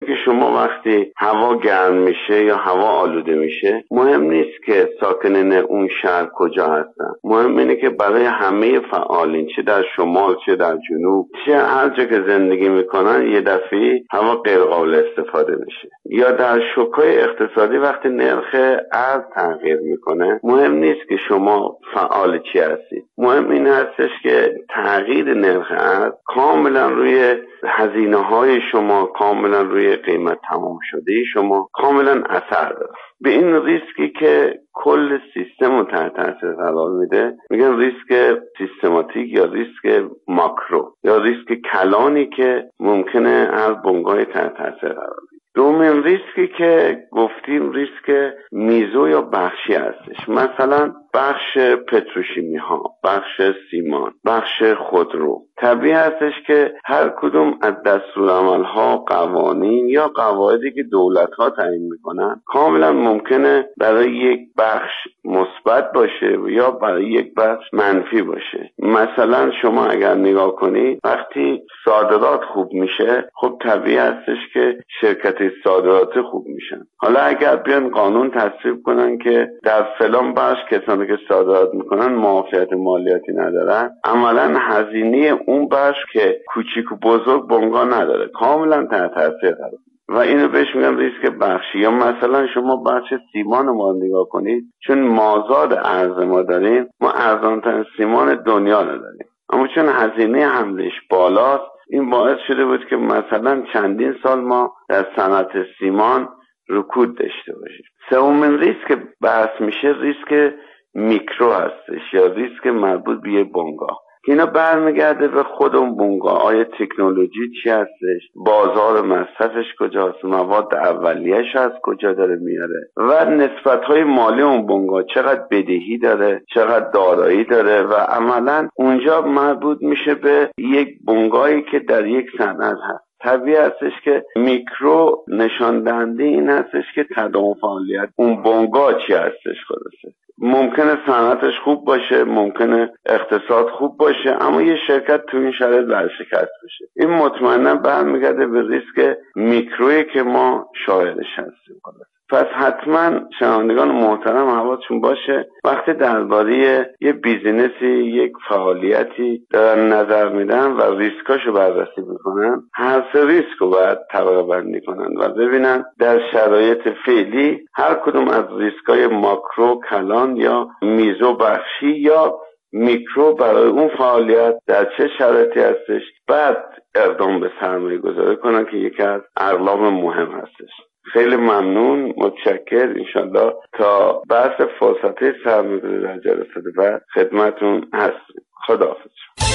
که شما وقتی هوا گرم میشه یا هوا آلوده میشه، مهم نیست که ساکنین اون شهر کجا هستن، مهم اینه که برای همه فعالین، چه در شمال چه در جنوب، چه هر جا که زندگی میکنن، یه دفعه هوا غیر قابل استفاده میشه. یا در شوک‌های اقتصادی وقتی نرخ ارز تغییر میکنه، مهم نیست که شما فعال چی هستید، مهم این هستش که تغییر نرخ ارز کاملا روی هزینه‌های شما، کاملا روی قیمت تمام شده شما کاملا اثر داره. به این ریسکی که کل سیستم رو تحت تاثیر قرار میده میگن ریسک سیستماتیک یا ریسک ماکرو یا ریسک کلانی که ممکنه هر بنگاه تحت تاثیر قرار میده. دومین ریسکی که گفتیم ریسک میزو یا بخشی هستش. مثلا بخش پتروشیمی ها، بخش سیمان، بخش خودرو. طبیعی هستش که هر کدوم از دستورالعمل ها، قوانین یا قواعدی که دولت ها تعیین میکنن کاملا ممکنه برای یک بخش مثبت باشه یا برای یک بخش منفی باشه. مثلا شما اگر نگاه کنید وقتی صادرات خوب میشه، خب طبیعی هستش که شرکت صادرات خوب میشن. حالا اگر بیان قانون تصویب کنن که در فلان بخش کسانی که صادرات میکنن معافیت مالیاتی ندارن، عملا هزینه اون بخش که کوچیک و بزرگ بنگاه نداره کاملا تحت تاثیر قرار و اینو بهش میگن ریسک بخشی. یا مثلا شما بخش سیمان ما نگاه کنید، چون مازاد ارز ما داریم، ما ارزان‌ترین سیمان دنیا رو داریم، اما چون هزینه حملش بالاست، این باعث شده بود که مثلا چندین سال ما در صنعت سیمان رکود داشته باشیم. سومین ریسک بحث میشه ریسک میکرو هستش یا ریسک مربوط به یک بنگاه. اینا برمیگرده به خود اون بنگاه. آیا تکنولوژی چی هستش، بازار مصرفش کجاست، مواد اولیه‌اش از کجا داره میاره و نسبت‌های مالی اون بنگاه، چقدر بدهی داره، چقدر دارایی داره و عملاً اونجا مربوط میشه به یک بنگاهی که در یک صنعت هست. طبیعی هستش که میکرو نشان دهنده این هستش که تداوم فعالیت اون بنگاه چی هستش. خلاصه ممکنه صنعتش خوب باشه، ممکنه اقتصاد خوب باشه، اما یه شرکت تو این شرایط ورشکست بشه. این مطمئنا برمیگرده به ریسک میکرویی که ما شاهدش هستیم. پس حتما شنوندگان محترم حواسشون باشه وقتی درباره یه بیزینسی، یک فعالیتی دارن نظر میدن و ریسکاشو بررسی میکنن، هر سه ریسک رو باید طبقه بندی کنن و ببینن در شرایط فعلی هر کدوم از ریسکای ماکرو، کلان یا میزو بخشی یا میکرو برای اون فعالیت در چه شرایطی هستش، بعد اقدام به سرمایه گذاری کنن که یکی از اقلام مهم هستش. خیلی ممنون، متشکر. انشالله تا بحث فرصت سرمایه‌گذاری در جلسات بعد خدمتون هستیم. خداحافظ.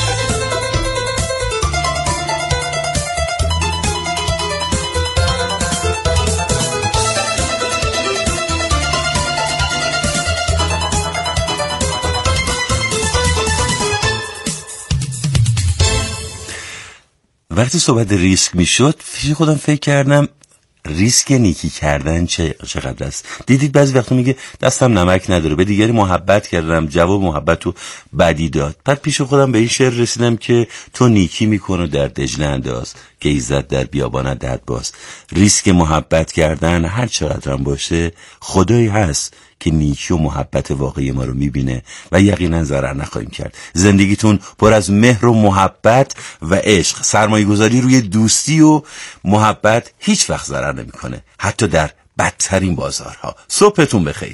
وقتی صحبت ریسک میشد پیش خودم فکر کردم ریسک نیکی کردن چقدر است. دیدید بعضی وقتا میگه دستم نمک نداره، به دیگری محبت کردم، جواب محبتو بدی داد. بعد پیش خودم به این شعر رسیدم که تو نیکی میکنو در دجله انداز که ایزد در بیابانت دهد باز. ریسک محبت کردن هر چقدر هم باشه، خدایی هست که نیکی و محبت واقعی ما رو میبینه و یقینا ضرر نخواهیم کرد. زندگیتون پر از مهر و محبت و عشق. سرمایه گذاری روی دوستی و محبت هیچ وقت ضرر نمیکنه، حتی در بدترین بازارها. صبحتون بخیر.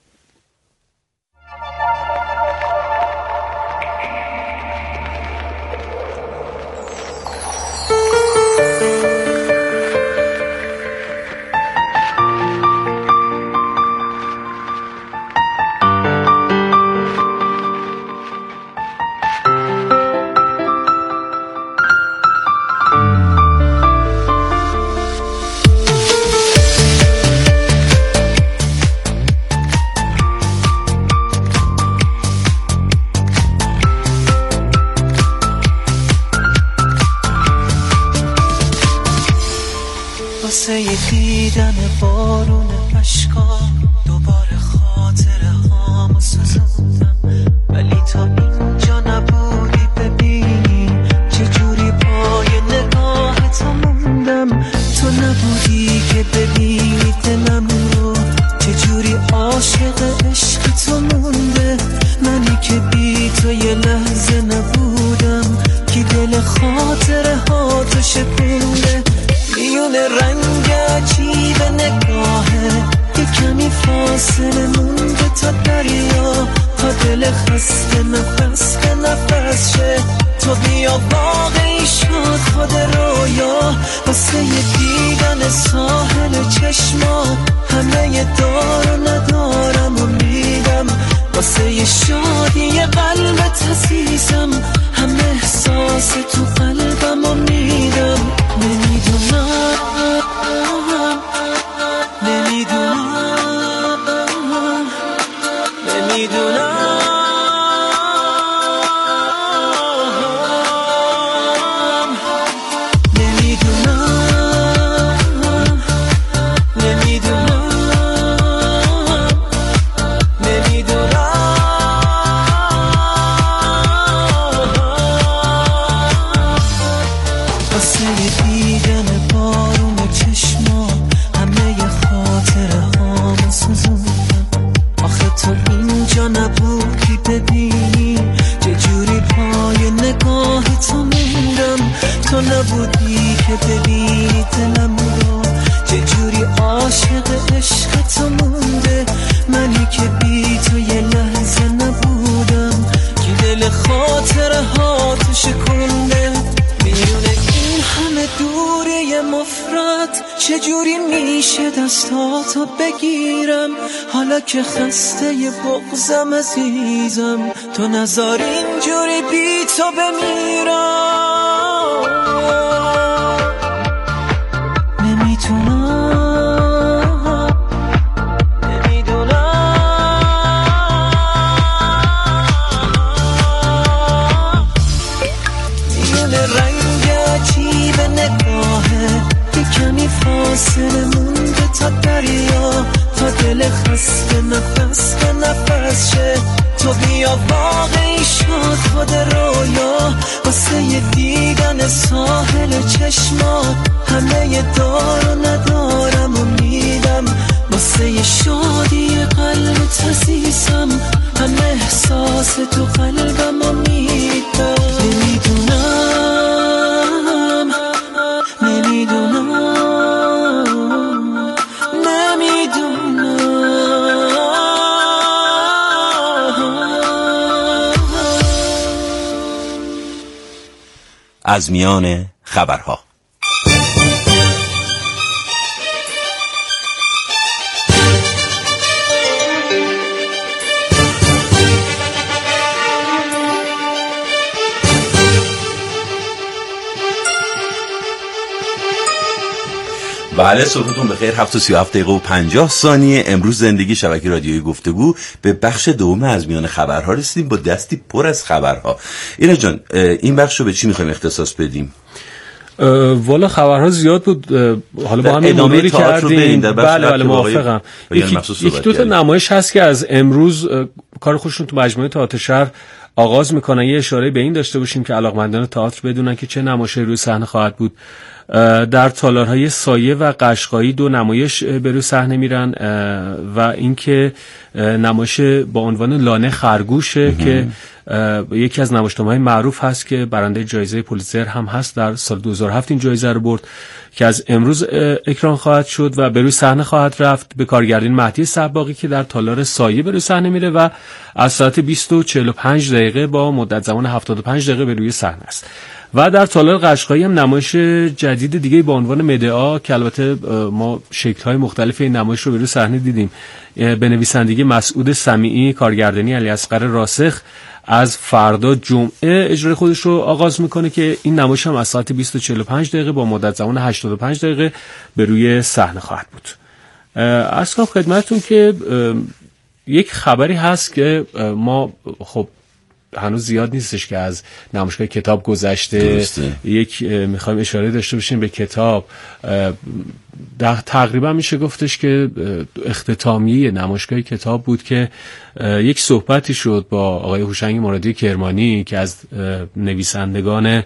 واسه دیدن بارون اشکا دوباره خاطره هامو سوزوندم، ولی تا اینجا نبودی ببینی چجوری پای نگاهت موندم. تو نبودی نبودی که ببینی دلم رو چجوری عاشق عشق تو مونده. منی که بی تو یه لحظه نبودم که دل خاطره ها تو شکونده. میون رنگ عجیب نگاهه یه کمی فاصله مونده تا دریا، تا دل خسته نفس به نفس شه. تو بیا واقعی شد خود رویا، واسه یه دیدن ساحل چشما همه دار و ندارم و میدم. واسه یه شادی قلبت عزیزم همه احساس تو قلبم و میدم. نمیدونم دستاتو بگیرم حالا که خسته ی بغضم عزیزم. تو نذار اینجوری بی تو بمیرم. نمیتونم میون رنگ عجیب نگاهه یه کمی فاصله مونده تا دریا، تا دل خسته نفس به نفس شه. تو بیا واقعی شد خود رویا، واسه یه دیدن ساحل چشما همه دار و ندارم و میدم. واسه یه شادی قلبت عزیزم همه احساس تو قلبم و میدم. از میان خبرها. بله صبحتون بخیر. 7:37 امروز زندگی شبکه رادیویی گفتگو به بخش دوم از میان خبرها رسیدیم با دستی پر از خبرها. اینا جان این بخش رو به چی میخوایم اختصاص بدیم؟ والا خبرها زیاد بود، حالا با هم مروری کردیم. بله موافقم. یک دو تا نمایش هست که از امروز کار خودشون تو مجموعه تئاتر شهر آغاز میکنن. یه اشاره به این داشته باشیم که علاقمندان تئاتر بدونن که چه نمایشی روی صحنه خواهد بود. در تالارهای سایه و قشقایی 2 نمایش به روی صحنه میرن و اینکه نمایش با عنوان لانه خرگوشه که یکی از نمایشنامه‌های معروف هست که برنده جایزه پولیتزر هم هست. در سال 2007 این جایزه رو برد که از امروز اکران خواهد شد و به روی صحنه خواهد رفت به کارگردانی مهدی صباغی که در تالار سایه به روی صحنه میره و از ساعت 20:45 با مدت زمان 75 دقیقه به روی صحنه است. و در تالار قشقایی هم نمایش جدید دیگه با عنوان مدعا که البته ما شکل‌های مختلف این نمایش رو به روی صحنه دیدیم، به نویسندگی مسعود سمیعی، کارگردانی علی اصغر راسخ، از فردا جمعه اجرای خودش رو آغاز میکنه که این نمایش هم از ساعت 20:45 با مدت زمان 85 دقیقه به روی صحنه خواهد بود. عرض کنم خدمتتون که یک خبری هست که ما خب هنوز زیاد نیستش که از نمایشگاه کتاب گذشته. یک میخوایم اشاره داشته باشیم به کتاب. تقریبا میشه گفتش که اختتامیه نمایشگاه کتاب بود که یک صحبتی شد با آقای هوشنگ مرادی کرمانی که از نویسندگان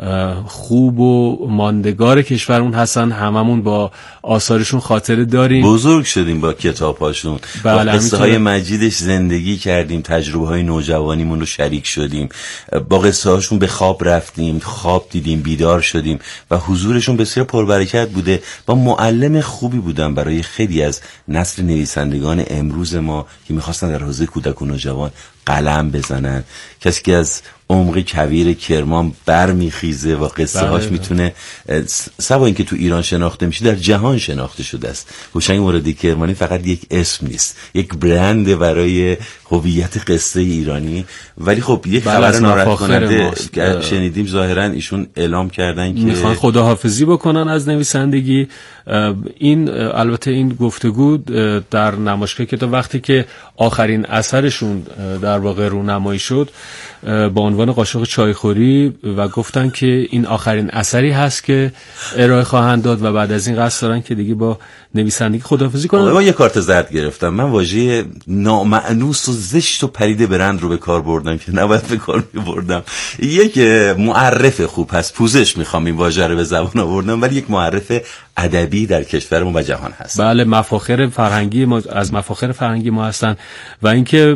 خوب و ماندگار کشورمون هستن، هممون با آثارشون خاطره داریم، بزرگ شدیم با کتاب‌هاشون، با قصه های مجیدش زندگی کردیم، تجربه های نوجوانیمون رو شریک شدیم، با قصه هاشون به خواب رفتیم، خواب دیدیم، بیدار شدیم و حضورشون بسیار پربرکت بوده و معلم خوبی بودن برای خیلی از نسل نویسندگان امروز ما که میخواستن در حوزه کودک و نوجوان قلم بزنن. کسی که از عمق کویر کرمان برمیخیزه و قصه هاش میتونه سوا اینکه تو ایران شناخته میشه در جهان شناخته شده است. هوشنگ مرادی کرمانی فقط یک اسم نیست، یک برند برای هویت قصه ایرانی. ولی خب یک خبر ناراحت کننده شنیدیم، ظاهرا ایشون اعلام کردن که میخوان خداحافظی بکنن از نویسندگی. این البته این گفتگو در نمایشگاه کتاب وقتی که آخرین اثرشون در واقع رونمایی شد با عنوان قاشق چایخوری و گفتن که این آخرین اثری هست که ارائه خواهند داد و بعد از این قصد دارن که دیگه با نویسندگی خداحافظی کنن. من یه کارت زرد گرفتم، من واژه نامأنوس و زشت و پرید برند رو به کار بردم که نباید به کار می‌بردم. یک معرف خوب هست، پوزش میخوام این واژه رو به زبان آوردم، ولی یک معرف ادبی در کشورمون و جهان هست. بله، مفاخر فرهنگی ما از مفاخر فرهنگی ما هستن. و اینکه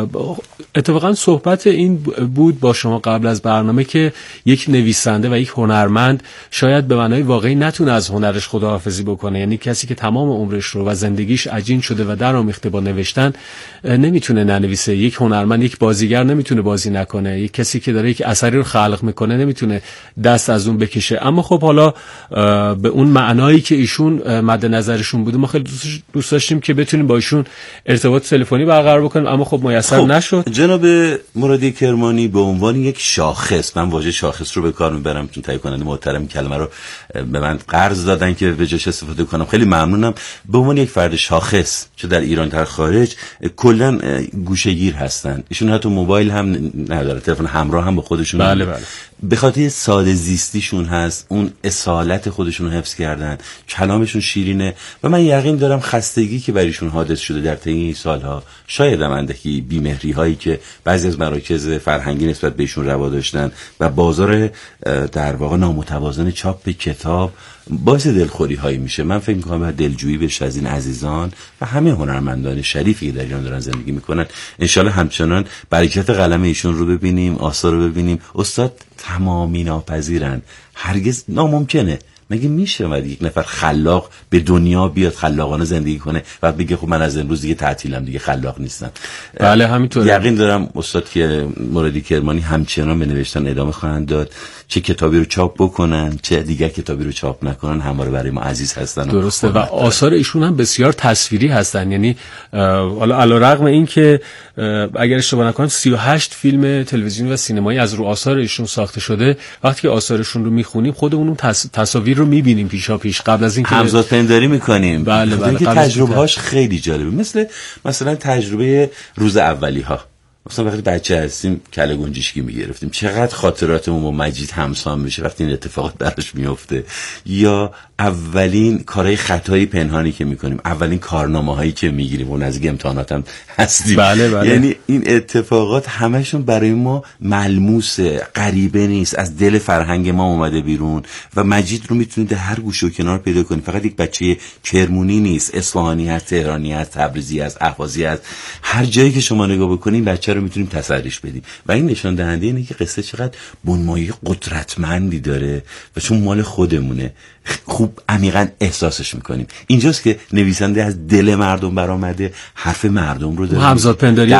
اتفاقا صحبت این بود با شما قبل از برنامه که یک نویسنده و یک هنرمند شاید به معنای واقعی نتونه از هنرش خداحافظی بکنه، یعنی کسی که تمام عمرش رو و زندگیش عجین شده و درآمیخته با نوشتن نمیتونه ننویسه. یک هنرمند، یک بازیگر نمیتونه بازی نکنه، یک کسی که داره یک اثری رو خلق میکنه نمیتونه دست از اون بکشه. اما خب حالا به اون معنایی که ایشون مد نظرشون بوده ما خیلی دوست داشتیم که بتونیم با ایشون ارتباط تلفنی برقرار بکنیم، اما خب میسر نشد. جناب مرادی کرمانی به عنوان یک شاخص، من واژه شاخص رو به کار میبرم چون تهیه کننده محترم کلمه رو به من قرض دادن که به جاش استفاده کنم، خیلی ممنونم. به عنوان یک فرد شاخص چه در ایران در خارج کلا گوشه‌گیر هستن. ایشون حتی موبایل هم نداره، تلفن همراه هم با خودشون. بله. به خاطر ساده زیستیشون هست، اون اصالت خودشون رو حفظ کردن، کلامشون شیرینه و من یقین دارم خستگی که برایشون حادث شده در طی این سالها، شاید هم اندکی بیمهری هایی که بعضی از مراکز فرهنگی نسبت بهشون روا داشتن و بازار در واقع نامتوازن چاپ کتاب باعث دلخوری هایی میشه. من فکر میکنم باید دلجویی بشه از این عزیزان و همه هنرمندان شریفی که در ایران دارن زندگی میکنن. انشالله همچنان برکت قلم ایشون رو ببینیم، آثار رو ببینیم. استاد تمامی ناپذیرن، هرگز ناممکنه. مگه میشه بعد یک نفر خلاق به دنیا بیاد خلاقانه زندگی کنه و بگه خب من از امروز دیگه تعطیلم، دیگه خلاق نیستم؟ بله همینطوره. یقین دارم استاد که مرادی کرمانی همچنان به نوشتن ادامه خواهند داد، چه کتابی رو چاپ بکنن چه دیگر کتابی رو چاپ نکنن، همواره برای ما عزیز هستن. درسته و آثار ایشون هم بسیار تصویری هستن. یعنی حالا علیرغم این که اگر اشتباه نکنم 38 فیلم تلویزیونی و سینمایی از رو آثار ایشون ساخته شده، وقتی که آثارشون رو میخونیم خودمون اون تصاویر رو میبینیم پیشا پیش قبل از اینکه همزاد پنداری میکنیم. بله. اینکه تجربه‌هاش خیلی جالبه، مثلا تجربه روز اولی‌ها. مثلا وقتی بچه هستیم کله گنجشکی میگرفتیم، چقدر خاطراتمون با مجید همسان میشه وقتی این اتفاقات براش میفته. یا اولین کارهای خطایی پنهانی که میکنیم، اولین کارنامه هایی که میگیریم و نزدیک امتحانات هم هستیم. بله. یعنی این اتفاقات همشون برای ما ملموسه، غریبه نیست، از دل فرهنگ ما اومده بیرون و مجید رو میتونید در هر گوشه و کنار پیدا کنید. فقط یک بچه کرمونی نیست، اصفهانی هست، تهرانی هست، تبریزی هست، اهوازی هست، هر جایی که شما نگاه بکنید بچه رو میتونیم تسریش بدیم و این نشان دهنده اینه که قصه چقدر بنمایی قدرتمندی داره و چون مال خودمونه خوب عمیقا احساسش میکنیم. اینجاست که نویسنده از دل مردم برآمده، حرف مردم رو داره، همزاد پنداری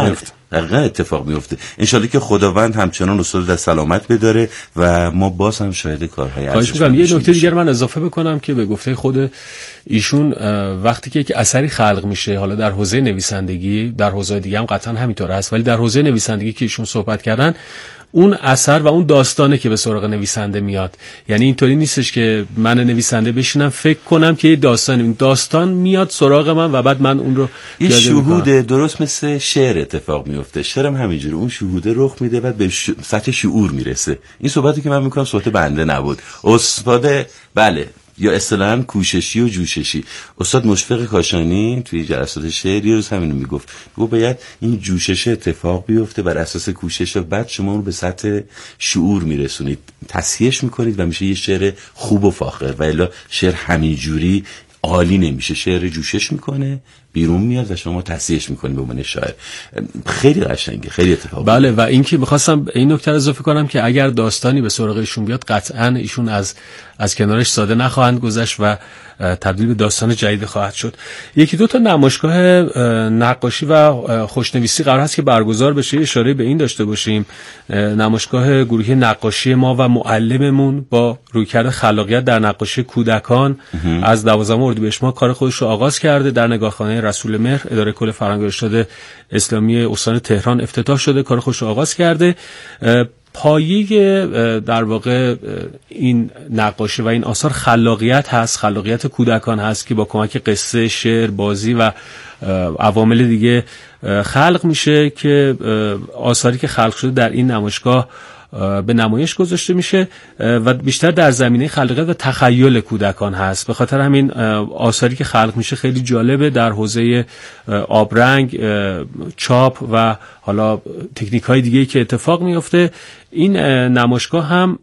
اتفاق میفته. انشالله که خداوند همچنان استاد در سلامت بداره و ما باز هم شاهد کارهای ارزشمند باشیم. یه نکته دیگر من اضافه بکنم که به گفته خود ایشون وقتی که یک اثری خلق میشه، حالا در حوزه نویسندگی، در حوزه دیگه هم قطعا همینطور است، ولی در حوزه نویسندگی که ایشون صحبت کردن، اون اثر و اون داستانه که به سراغ نویسنده میاد. یعنی اینطوری نیستش که من نویسنده بشینم فکر کنم که یه داستان میاد سراغ من و بعد من اون رو یه شهوده، درست مثل شعر اتفاق میفته. شعرم همینجوره، اون شهوده رخ میده بعد به سطح شعور میرسه. این صحبتی که من میکنم صحبت بنده نبود، استاد. بله یا اصطلاحاً کوششی و جوششی. استاد مشفق کاشانی توی جلسات شعری روز همینو میگفت باید این جوشش اتفاق بیفته بر اساس کوشش و بعد شما رو به سطح شعور میرسونید، تصحیحش میکنید و میشه یه شعر خوب و فاخر. و الا شعر همینجوری عالی نمیشه، شعر جوشش میکنه بیرون میاد و شما تصحیحش میکنید به عنوان شاعر. خیلی قشنگه، خیلی اتفاقی. بله و اینکه میخواستم این نکته رو اضافه کنم که اگر داستانی به سراغ ایشون بیاد قطعاً ایشون از کنارش ساده نخواهند گذشت و تبدیل به داستان جدید خواهد شد. یکی دو تا نمایشگاه نقاشی و خوشنویسی قرار هست که برگزار بشه. اشاره به این داشته باشیم نمایشگاه گروهی نقاشی ما و معلممون با رویکرد خلاقیت در نقاشی کودکان از 12 اردیبهشت ماه کار خودش رو آغاز کرده. در نگاهخانه رسول مهر اداره کل فرهنگ و ارشاد اسلامی استان تهران افتتاح شده، کار خودش رو آغاز کرده. پایه در واقع این نقاشی و این آثار خلاقیت هست، خلاقیت کودکان هست که با کمک قصه، شعر، بازی و عوامل دیگه خلق میشه که آثاری که خلق شده در این نمایشگاه به نمایش گذاشته میشه و بیشتر در زمینه خلاقیت و تخیل کودکان هست. به خاطر همین آثاری که خلق میشه خیلی جالبه در حوزه آبرنگ، چاپ و حالا تکنیک های دیگه که اتفاق میفته. این نمایشگاه هم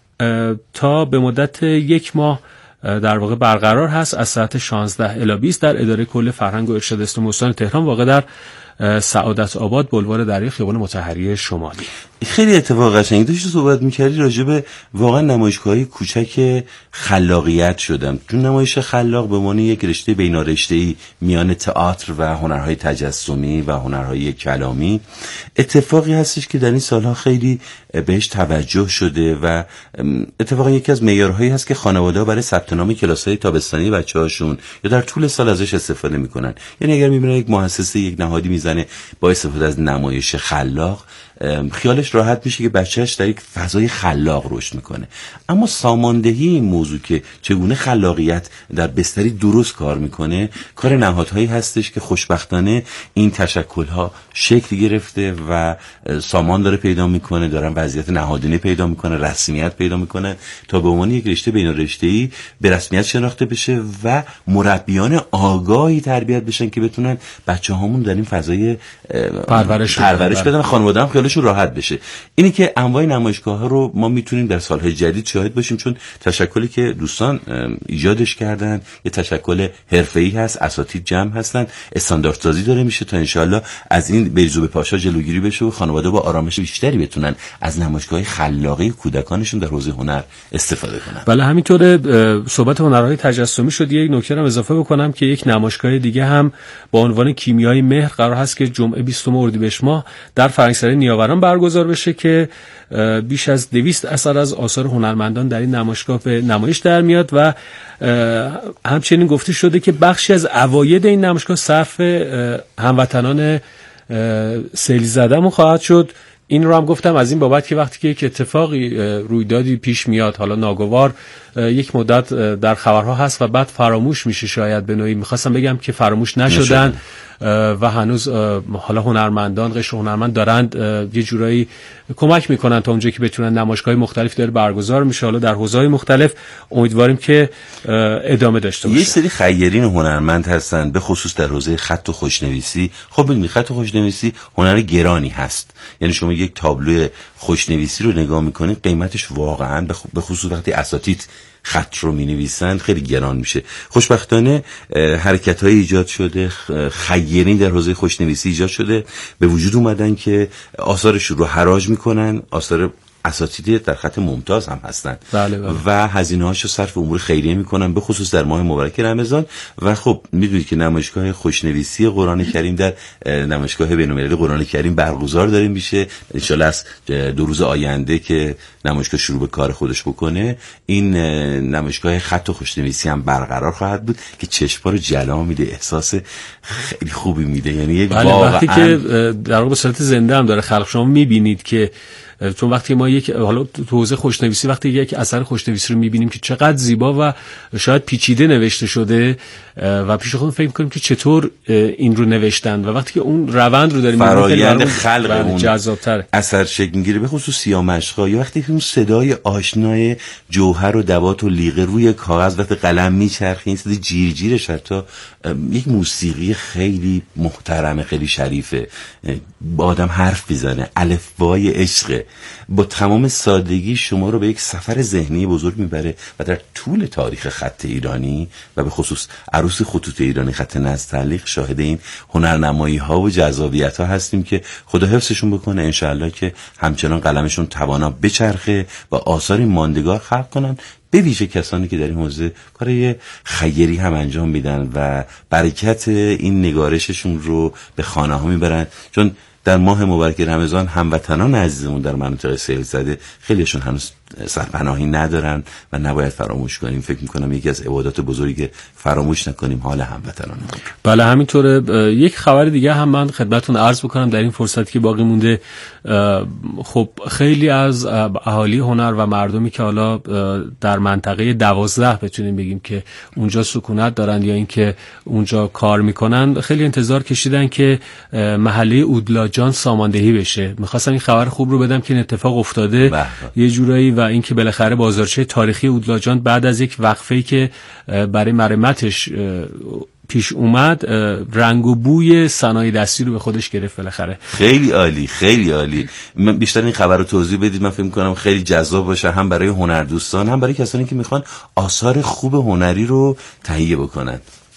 تا به مدت 1 ماه در واقع برقرار هست از ساعت 16 الی 20 در اداره کل فرهنگ و ارشاد اسلامی استان تهران واقع در سعادت آباد، بلوار دریا، خیابان مطهری شمالی. خیلی اتفاق قشنگی داشتی صحبت می‌کردی راجع به واقعا نمایشگاه‌های کوچک خلاقیت شدم. چون نمایش خلاق به معنی یک رشته بین‌رشته‌ای میان تئاتر و هنرهای تجسمی و هنرهای کلامی اتفاقی هستش که در این سالها خیلی بهش توجه شده و اتفاقا یکی از معیارهایی هست که خانواده‌ها برای ثبت نام کلاس‌های تابستانی بچه‌هاشون یا در طول سال ازش استفاده می‌کنن. یعنی اگر می‌بینن یک مؤسسه، یک نهادی میزنه با استفاده از نمایش خلاق، خیالش راحت میشه که بچهش در یک فضای خلاق رشد میکنه. اما ساماندهی این موضوع که چگونه خلاقیت در بستری درست کار میکنه کار نهادهایی هستش که خوشبختانه این تشکلها شکل گرفته و سامان داره پیدا میکنه، دارن وضعیت نهادینه پیدا میکنه، رسمیت پیدا میکنه تا به عنوان یک رشته بین رشته‌ای به رسمیت شناخته بشه و مربیان آگاهی تربیت بشن که بتونن بچه‌هامون در این فضای پرورش بدن، خانواده هم خیالشون راحت بشه. اینی که انواع نمایشگاه‌ها رو ما میتونیم در سال‌های جدید شاهد باشیم، چون تشکلی که دوستان ایجادش کردن یه تشکل حرفه‌ای هست، اساتید جمع هستن، استانداردسازی داره میشه تا انشالله از این بیزو به پاشا جلوگیری بشه و خانواده با آرامش بیشتری بتونن از نمایشگاه خلاقی کودکانشون در حوزه هنر استفاده کنن. بله همینطوره. صحبت هنرهای تجسمی شد. یک نکته رو اضافه بکنم که یک نمایشگاه دیگه هم با عنوان کیمیای مهر قرار هست که جمعه 20 اردیبهشت ماه در فرنگسرای نیاوران برگزار بشه که بیش از 200 اثر از آثار هنرمندان در این نمایشگاه به نمایش در میاد و همچنین گفته شده که بخشی از عواید این نمایشگاه صرف هموطنان سیل زده‌مون خواهد شد. این رو هم گفتم از این بابت که وقتی که یک اتفاقی رویدادی پیش میاد، حالا ناگوار، یک مدت در خبرها هست و بعد فراموش میشه، شاید به نوعی میخواستم بگم که فراموش نشدن و هنوز حالا هنرمندان، قشر هنرمند دارند یه جورایی کمک میکنن تا اونجایی که بتونن. نمایشگاه مختلف داره برگزار میشه حالا در حوزه‌های مختلف. امیدواریم که ادامه داشته باشه. یه سری خیرین هنرمند هستن به خصوص در حوزه خط و خوشنویسی. خب ببینید خط و خوشنویسی هنر گرانی هست، یعنی شما یک تابلو خوشنویسی رو نگاه میکنید قیمتش واقعا به خصوص وقتی اساتید خط رو می نویسن خیلی گران میشه. خوشبختانه حرکت های ایجاد شده، خیرین در حوزه خوشنویسی ایجاد شده، به وجود اومدن که آثارش رو حراج میکنن. آثار اساتید در خط ممتاز هم هستن. بله. و هزینه‌هاشو صرف امور خیریه میکنن به خصوص در ماه مبارک رمضان. و خب میدونید که نمایشگاه خوشنویسی قرآن کریم در نمایشگاه بین‌المللی قرآن کریم برگزار داره میشه. ان شاءالله از 2 روز آینده که نمایشگاه شروع به کار خودش بکنه، این نمایشگاه خط و خوشنویسی هم برقرار خواهد بود که چشم‌ها رو جلا میده، احساس خیلی خوبی میده. یعنی یک وقتی که در واقع به صورت زنده هم داره خلق. شما میبینید که چون وقتی ما یک حالا تو حوزه خوشنویسی وقتی یک اثر خوشنویسی رو میبینیم که چقدر زیبا و شاید پیچیده نوشته شده و پیش خودمون فکر می‌کنیم که چطور این رو نوشتن و وقتی که اون روند رو داریم فرآیند خلق اون جذاب‌تر اثر شکل می‌گیره، به خصوص سیامشق‌ها یا وقتی که اون صدای آشنای جوهر و دوات و لیقه روی کاغذ وقتی قلم میچرخه، این صدای جیرجیرش حتی یک موسیقی خیلی محترمه، خیلی شریفه، با آدم حرف میزنه، الفبای عشق با تمام سادگی شما رو به یک سفر ذهنی بزرگ میبره و در طول تاریخ خط ایرانی و به خصوص عروس خطوط ایرانی خط نستعلیق شاهد این هنرنمایی ها و جذابیت ها هستیم که خدا حفظشون بکنه. انشاءالله که همچنان قلمشون توانا بچرخه و آثاری ماندگار خلق کنن، به ویژه کسانی که در این حوزه کارهای خیری هم انجام میدن و برکت این نگارششون رو به خانه ها میبرن. چون در ماه مبارک رمضان هموطنان عزیزمون در مناطق سیل زده خیلیشون هنوز سرپناهی ندارن و نباید فراموش کنیم. فکر میکنم یکی از عبادات بزرگی فراموش نکنیم حال هموطنان. بله همینطوره. یک خبر دیگه هم من خدمتتون عرض بکنم در این فرصتی که باقی مونده. خب خیلی از اهالی هنر و مردمی که حالا در منطقه 12 بتونیم بگیم که اونجا سکونت دارن یا اینکه اونجا کار میکنن، خیلی انتظار کشیدن که محله اودلاجان ساماندهی بشه. میخواستم این خبر خوب رو بدم که این اتفاق افتاده یه جورایی و اینکه بالاخره بازارچه تاریخی اودلاجان بعد از یک وقفه‌ای که برای مرمتش پیش اومد رنگ و بوی صنایع دستی رو به خودش گرفت بالاخره. خیلی عالی، خیلی عالی. من بیشتر این خبر رو توضیح بدید، من فکر می‌کنم خیلی جذاب باشه هم برای هنردوستان هم برای کسانی که میخوان آثار خوب هنری رو تهیه بکنن.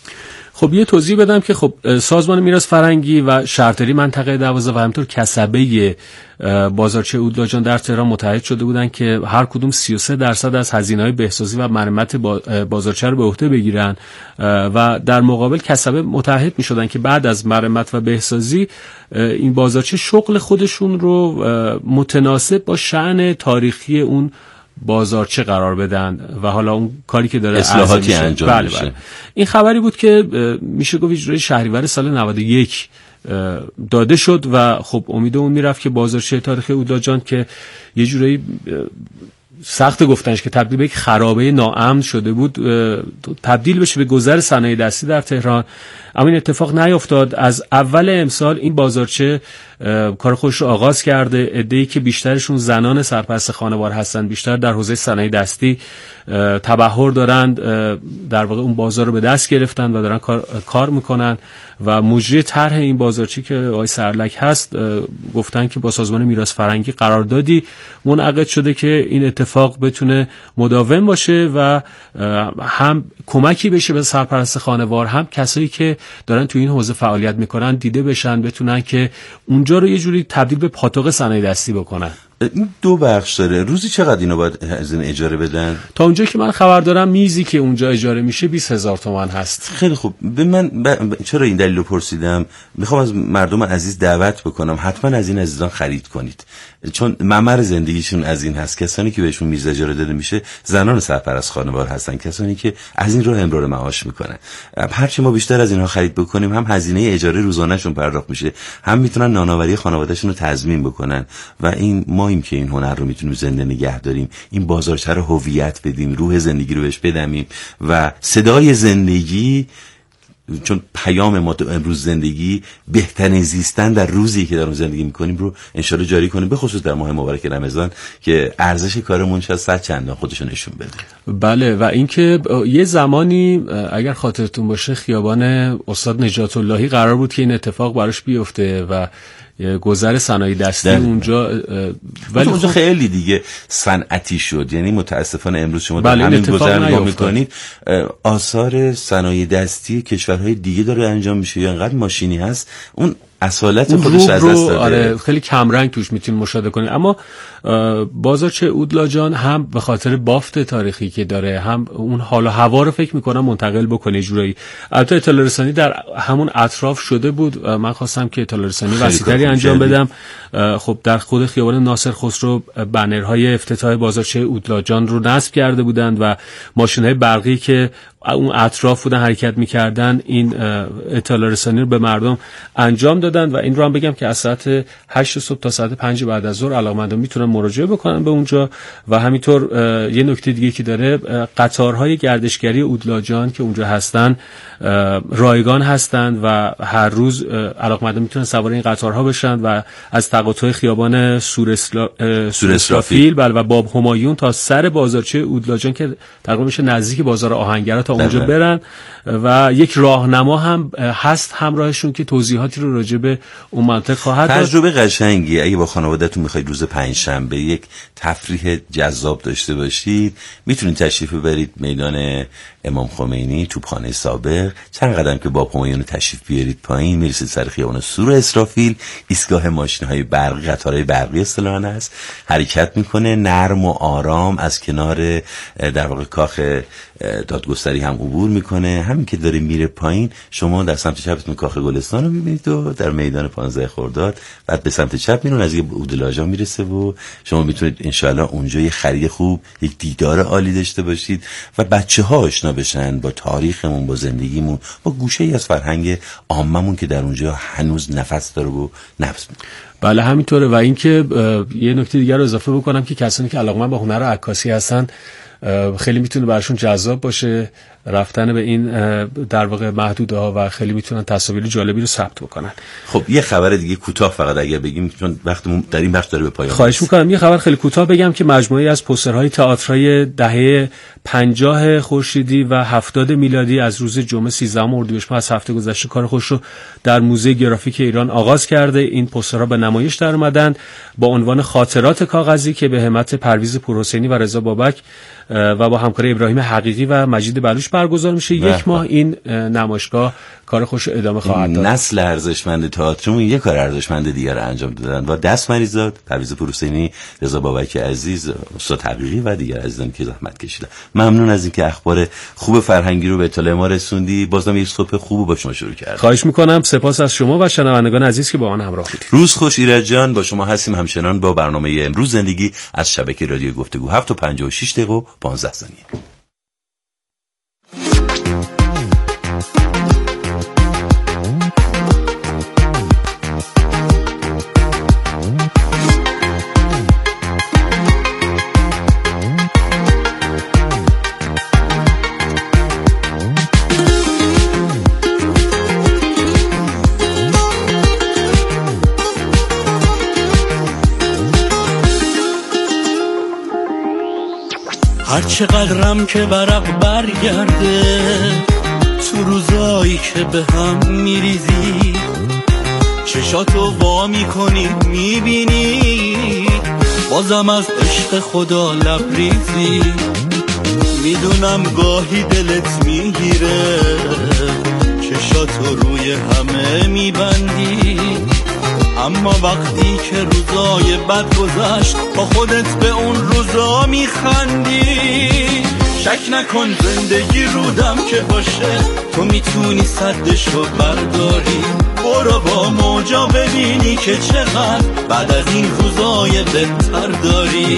خب یه توضیح بدم که خب سازمان میراث فرهنگی و شهرداری منطقه 12 و همینطور کسبه بازارچه اودلاجان در تهران متحد شده بودن که هر کدوم 33% از هزینه‌های بهسازی و مرمت بازارچه رو به عهده بگیرن و در مقابل کسبه متحد می‌شدن که بعد از مرمت و بهسازی این بازارچه شغل خودشون رو متناسب با شأن تاریخی اون بازارچه قرار بدن و حالا اون کاری که داره اصلاحاتی انجام میشه. بله. این خبری بود که میشه گفت اجرای شهریور سال 91 داده شد و خب امید اون میرفت که بازارچه تاریخی اودلاجان که یه جورایی سخت گفتنش که تبدیل به یک خرابه ناامن شده بود تبدیل بشه به گذر صنایع دستی در تهران. اما این اتفاق نیفتاد. از اول امسال این بازارچه کار خودش رو آغاز کرده. عده‌ای که بیشترشون زنان سرپرست خانوار هستن، بیشتر در حوزه صنایع دستی تبحر دارند، در واقع اون بازار رو به دست گرفتن و دارن کار میکنن و مجری طرح این بازارچه که آقای سرلک هست گفتن که با سازمان میراث فرهنگی قراردادی منعقد شده که این اتفاق بتونه مداوم باشه و هم کمکی بشه به سرپرست خانوار، هم کسایی که دارن تو این حوزه فعالیت میکنن دیده بشن، بتونن که اونجا رو یه جوری تبدیل به پاتوق صنایع دستی بکنن. این دو بخش داره. روزی چقدر اینو باید از این اجاره بدن؟ تا اونجایی که من خبر دارم میزی که اونجا اجاره میشه 20,000 تومان هست. خیلی خوب. به من چرا این دلیل رو پرسیدم؟ میخوام از مردم عزیز دعوت بکنم حتما از این عزیزان خرید کنید، چون ممر زندگیشون از این هست. کسانی که بهشون میز اجاره داده میشه زنان سرپرست خانوار هستن، کسانی که از این راه امرار معاش میکنن. هرچی ما بیشتر از اینها خرید بکنیم هم هزینه اجاره روزانه‌شون پرداخت میشه، هم میتونن نانآوری خانواده‌شون رو تضمین بکنن و این ماییم که این هنر رو میتونیم زنده نگه داریم، این بازارچه رو هویت بدیم، روح زندگی رو بهش بدمیم و صدای زندگی. چون پیام ما تو امروز زندگی بهترین زیستن در روزی که در اون زندگی میکنیم رو انشالله جاری کنیم، به خصوص در ماه مبارک رمضان که ارزش کارمون شاید 100 چندان خودشون نشون بده. بله و اینکه یه زمانی اگر خاطرتون باشه خیابان استاد نجات اللهی قرار بود که این اتفاق براش بیفته و گذر صنایع دستی اونجا، ولی اونجا خیلی دیگه صنعتی شد. یعنی متاسفانه امروز شما در همین گذر نگاه میکنید آثار صنایع دستی کشورهای دیگه داره انجام میشه یا انقدر ماشینی هست اون اصالت خودش از دست داده. آره خیلی کم رنگ توش میتونید مشاهده کنید. اما بازارچه اودلاجان هم به خاطر بافت تاریخی که داره، هم اون حال و هوا رو فکر میکنم منتقل بکنه جورایی. البته اطلاع رسانی در همون اطراف شده بود. من خواستم که اطلاع رسانی وسیع‌تری انجام بدم. خب در خود خیابان ناصر خسرو بنرهای افتتاح بازارچه اودلاجان رو نصب کرده بودند و ماشین‌های برقی که اون اطراف بودن حرکت میکردن این اطلاع رسانی رو به مردم انجام دادن دادن و این رو هم بگم که از ساعت 8 صبح تا ساعت 5 بعد از ظهر علاقه‌مندان میتونن مراجعه بکنن به اونجا. و همینطور یه نکته دیگه که داره، قطارهای گردشگری اودلاجان که اونجا هستن رایگان هستند و هر روز علاقه‌مندان میتونن سوار این قطارها بشن و از تقاطع خیابان سور اسرافیل و باب همایون تا سر بازارچه اودلاجان که تقریبا میشه نزدیک بازار آهنگرا تا اونجا برن و یک راهنما هم هست همراهشون که توضیحاتی رو راجع به اون منطقه خواهد داد. تجربه قشنگی. اگه با خانواده‌تون میخواید روز پنجشنبه یک تفریح جذاب داشته باشید، میتونید تشریف ببرید میدان امام خمینی، توپخانه سابق، چند قدم که باب همایون تشریف بیارید پایین میرسید سر خیابان سور اسرافیل، ایستگاه ماشین‌های برقی، قطارهای برقی اصطلاحاً است، حرکت میکنه نرم و آرام از کنار در واقع کاخ دادگستری هم عبور میکنه. همین که داره میره پایین شما در سمت چپتون کاخ گلستان رو میبینید و در میدان 15 خرداد، بعد به سمت چپ میرون از اودلاجان میرسه و شما میتونید انشالله اونجا یه خرید خوب، یک دیدار عالی داشته باشید و بچه‌ها آشنا بشن با تاریخمون، با زندگیمون، با گوشه‌ای از فرهنگ عاممون که در اونجا هنوز نفس داره و نفس می‌کنه. بله همینطوره. و اینکه یه نکته دیگر رو اضافه بکنم که کسانی که علاقه‌مند به هنر عکاسی هستن خیلی میتونه براشون جذاب باشه رفتن به این در واقع محدوده‌ها و خیلی میتونن تصاویر جالبی رو ثبت بکنن. خب یه خبر دیگه کوتاه فقط اگر بگیم چون وقتمون در این بخش داره به پایان. خواهش می‌کنم یه خبر خیلی کوتاه بگم که مجموعه‌ای از پوسترهای تئاترهای دهه 50 خورشیدی و 70 میلادی از روز جمعه 13 اردیبهشت از هفته گذشته کار خودش رو در موزه گرافیک ایران آغاز کرده. این پوسترها به نمایش در اومدن با عنوان خاطرات کاغذی که به همت پرویز پورحسینی و رضا بابک و با همکاری ابراهیم حقیقی و مجید بلوچ برگزار میشه. یک ماه این نمایشگاه کار خوش ادامه خواهد داد. نسل ارزشمند تئاترمون یک کار ارزشمند دیگر انجام دادن و دست مریزاد پرویز پورحسینی، رضا بابک عزیز، استاد حقیقی و دیگر عزیزان که زحمت کشیدن. ممنون از اینکه اخبار خوب فرهنگی رو به اطلاع ما رسوندی. بازم یک صبح خوب با شما شروع کردیم. خواهش میکنم. سپاس از شما و شنوندگان عزیز که با آن همراه بودید. روز خوش. ایرج جان با شما هستیم همچنان با برنامه امروز زندگی از شبکه رادیو گفتگو 7:56 و 15 ثانیه. هر چقدرم که ورق برگرده تو روزایی که به هم میریزی، چشاتو وا میکنی میبینی بازم از عشق خدا لبریزی. میدونم گاهی دلت میگیره چشاتو روی همه میبندی، اما وقتی که روزای بد گذشت با خودت به اون روزا میخندی. شک نکن زندگی رودم که باشه تو میتونی سدشو برداری. برو با موجا ببینی که چقدر بعد از این روزای بهتر داری.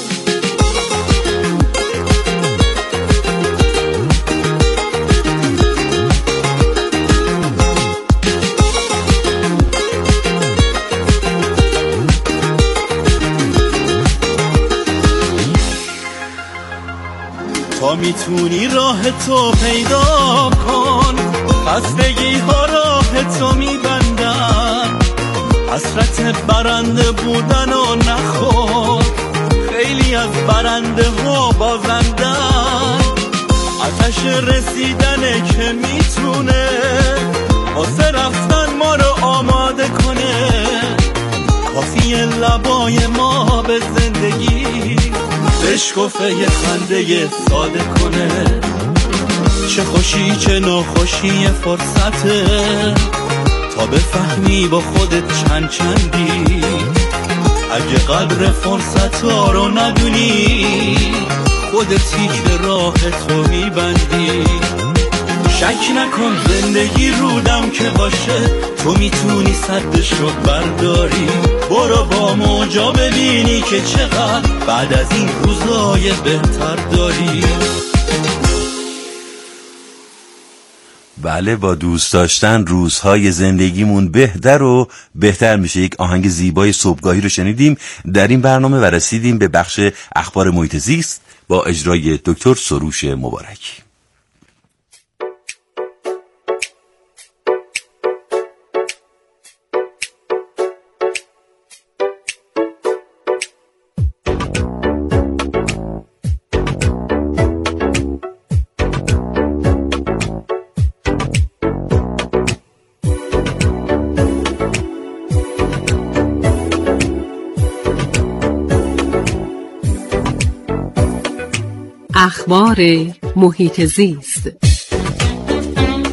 تا میتونی راه تو پیدا کن، خستگی ها راه تو میبندن. حسرت برنده بودن و نخور، خیلی از برنده ها بازندن. آتش رسیدنه که میتونه واسه رفتن ما رو آماده کنه. کافی لبای ما به زندگی بشکفه یه خنده ساده کنه. چه خوشی چه ناخوشی فرصته تا بفهمی با خودت چند چندی. اگه قدر فرصت ها رو ندونی خودتی که راه تو میبندی. شک نکن زندگی رودم که باشه تو میتونی سدش رو برداری. برو با موجا ببینی که چقدر بعد از این روزای بهتر داری. بله، با دوست داشتن روزهای زندگیمون بهتر و بهتر میشه. یک آهنگ زیبای صبحگاهی رو شنیدیم در این برنامه و رسیدیم به بخش اخبار محیط زیست با اجرای دکتر سروش مبارک. اخبار محیط زیست.